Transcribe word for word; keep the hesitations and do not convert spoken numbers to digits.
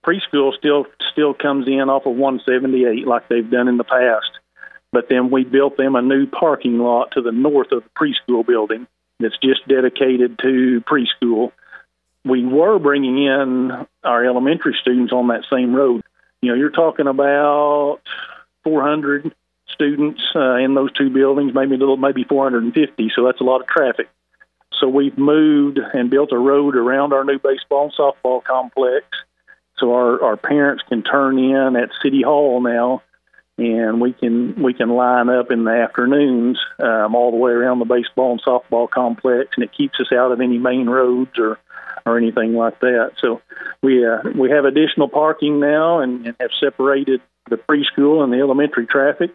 preschool still still comes in off of one seventy-eight like they've done in the past. But then we built them a new parking lot to the north of the preschool building that's just dedicated to preschool. We were bringing in our elementary students on that same road. You know, you're talking about four hundred students uh, in those two buildings, maybe a little, maybe four hundred fifty. So that's a lot of traffic. So we've moved and built a road around our new baseball and softball complex. So our, our parents can turn in at City Hall now, and we can we can line up in the afternoons um, all the way around the baseball and softball complex, and it keeps us out of any main roads or, or anything like that. So we uh, we have additional parking now and, and have separated the preschool and the elementary traffic.